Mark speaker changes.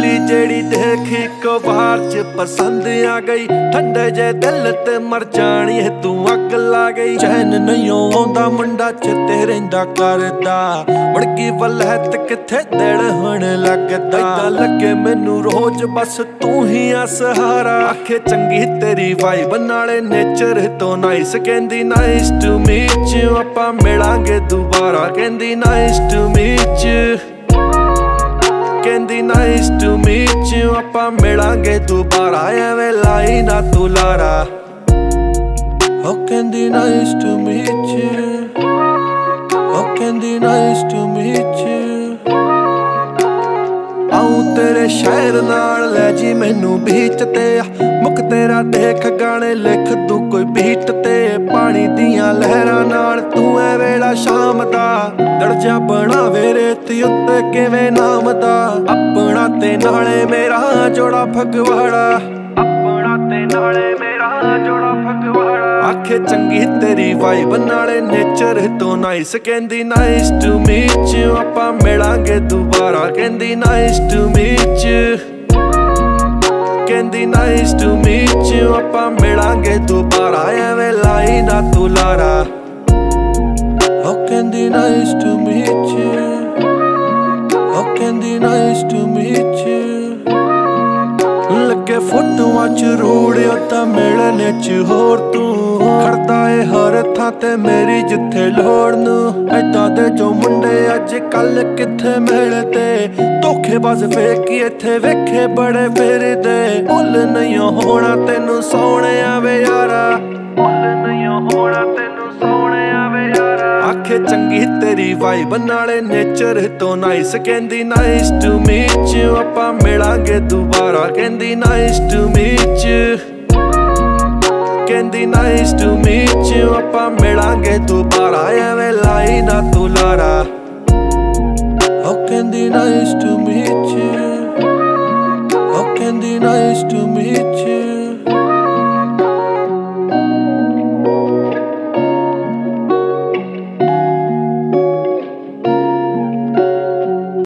Speaker 1: बिजली जेड़ी देख एक बार च पसंद आ गई, ठंडे जे दिल ते मर जानी है तू अग ला गई। चैन नहीं आउंदा मुंडा चिते रहिंदा करदा, मुड़की वलहत किथे दिल हुण लगदा। इदां लगे मैनू रोज बस तू ही आ सहारा, आखे चंगी तेरी वाइब नाले नेचर तो नाइस। कहंदी नाइस टू मीट यू, आपां मिलांगे दुबारा। कहंदी नाइस टू मीट यू, कहंदी नाइस टू मीट यू, आपां मिलांगे दुबारा। एवें लाई ना तू लारा। ओ कहंदी नाइस टू मीट यू, ओ कहंदी नाइस टू मीट यू। आऊं तेरे शहर नाल लै जी मैनू बीच ते, मुख तेरा देख गाने लिख तू कोई बीट ते। पानी दियां लहरां नाल तू ऐ वेला शाम दा, दर्जा बनावे रेत उत्ते किवें नाम दा। अपना ते नाले मेरा जोड़ा फगवाड़ा, अपना ते नाले मेरा जोड़ा फगवाड़ा। आखे चंगी तेरी वाइब नाले नेचर तो नाइस। कहंदी नाइस टू मीट यू, आपां मिलांगे दुबारा। कहंदी नाइस टू मीट यू, कहंदी नाइस टू मीट यू, आपां मिलांगे दुबारा। एवें लाई ना तू लारा। ओ कहंदी नाइस टू मीट यू, ओ कहंदी नाइस टू मीट यू। लगे फोटोआं च रूड़िया तां मिलने च होर तू खड़दा ए हर थां ते मेरी जिथे लोड़ नू। ऐदां दे जो मुंडे अज कल किथे मिलदे, धोखेबाज फेकी इत्थे वेखे बड़े फिरदे। मुल नहीं होना तेनू सोहणे वे यारा, मुल नहीं होना तेनू सोहणे वे यारा। आखे चंगी तेरी वाइब नाले नेचर तो नाइस। कहंदी नाइस टू मीट यू, आपां मिलांगे दुबारा। कहंदी नाइस टू मीट यू, कहंदी नाइस टू मीट यू, आपां मिलांगे दुबारा। एवें लाई ना तू लारा। ओ कहंदी नाइस टू मीट यू, ओ कहंदी नाइस टू मीट